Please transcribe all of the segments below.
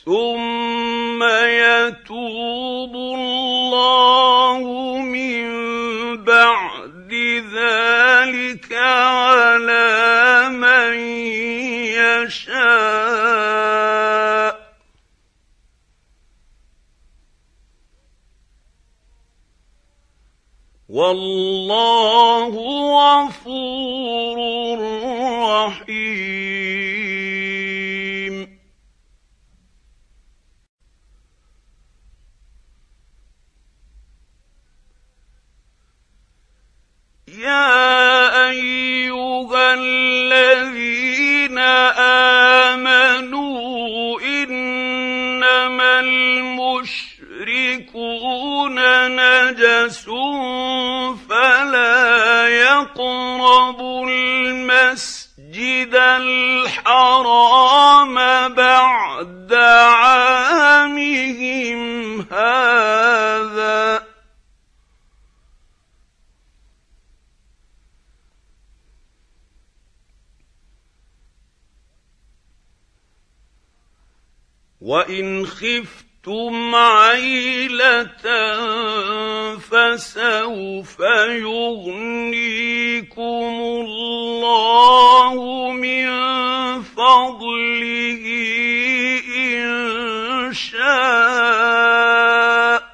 ثم يتوب الله من بعد ذلك على من يشاء والله غفور رحيم. يا أيها الذين آمنوا إنما المشركون نجس فلا يقربوا المسجد الحرام بعد عامهم هذا وإن خفتم عيلة فسوف يغنيكم الله من فضله إن شاء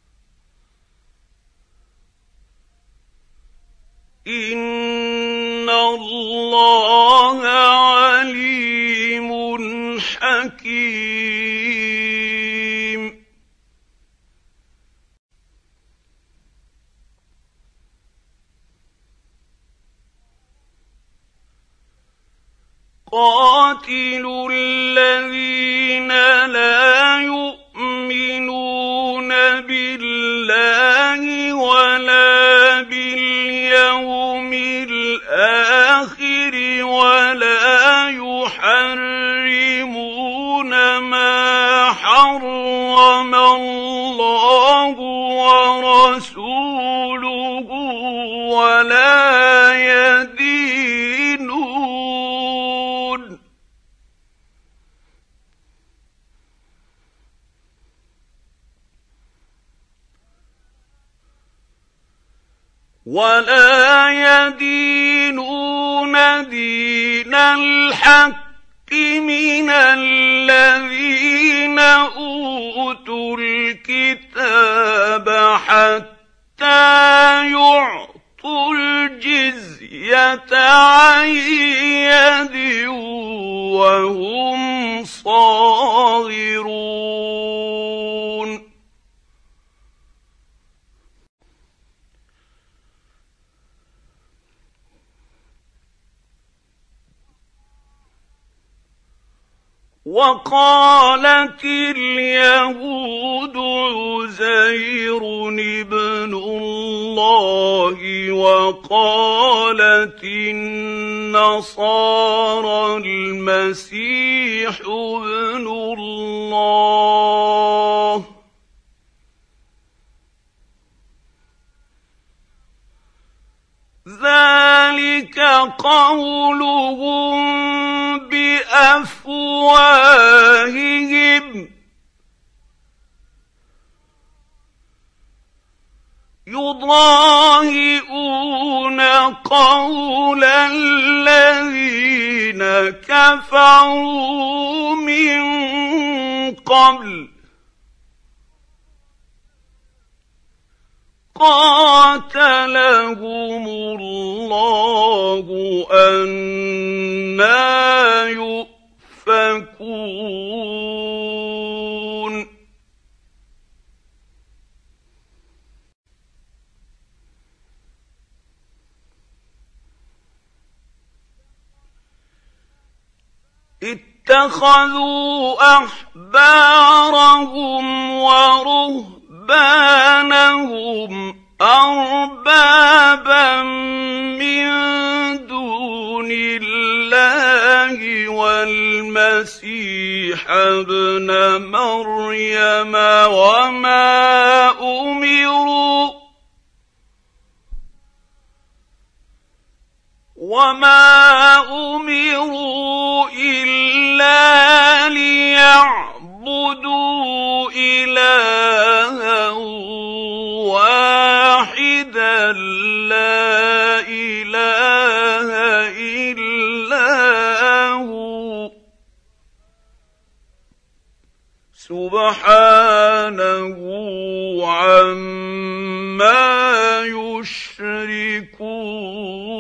إن الله عليم حكيم. قاتلوا الذين لا يؤمنون بالله ولا باليوم الآخر ولا يحرمون ما حرم الله ورسوله ولا يدينون دين الحق من الذين أوتوا الكتاب حتى يعطوا الجزية عن يد وهم صاغرون. وقالت اليهود عزير ابن الله وقالت النصارى المسيح ابن الله ذلك قولهم بأفواههم يضاهئون قول الذين كفروا من قبل قاتلهم الله أنى يؤفكون. اتخذوا أحبارهم ورهبانهم أربابا من دون الله والمسيح ابن مريم وما أمروا إلا ليعبدوا سبحانه عما يشركون.